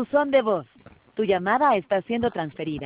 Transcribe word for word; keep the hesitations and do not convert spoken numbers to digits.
Buzón de voz. Tu llamada está siendo transferida.